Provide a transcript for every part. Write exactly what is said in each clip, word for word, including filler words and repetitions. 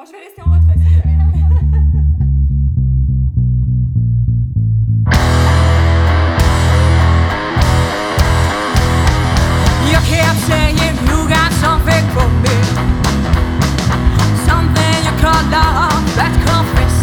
je vais rester en retrait, ça fait rien. You kept saying you got something for me, something you call love that confess.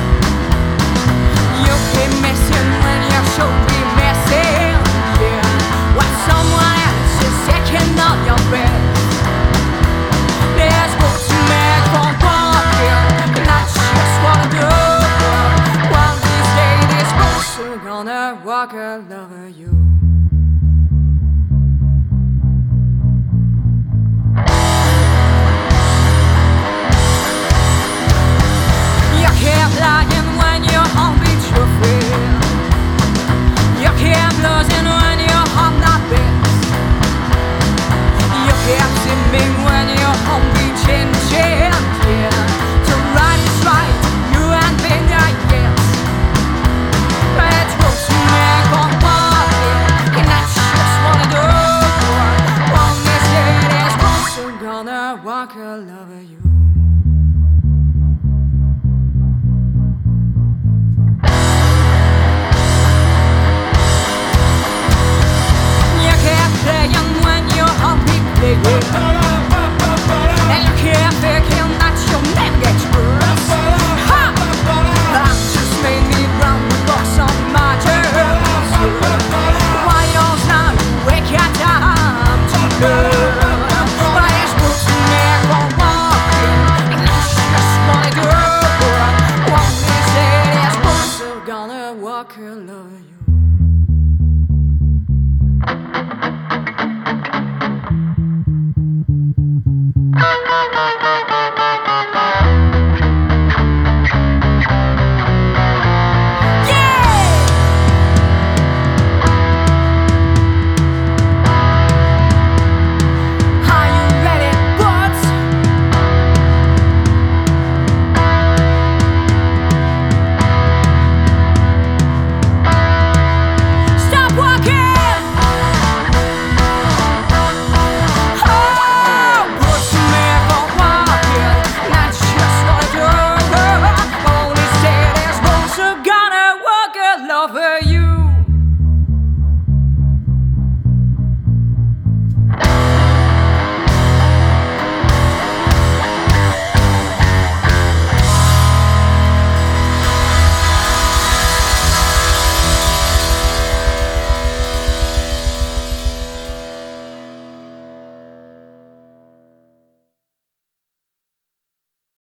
You keep missing when you should be missing, yeah. While someone else is taking on your breath. There's room to make for walking, and that's just what I do. One of these days, this person gonna walk all over you. You keep lying when you're home, be truthful. You keep losing when you're home, not best. You keep seeming when you're home, be changing, yeah. So right is right, you ain't been there yet. It's room to make on walking, and that's just what I do. One day, this person gonna walk all over you. You keep playing when you're home, be playing.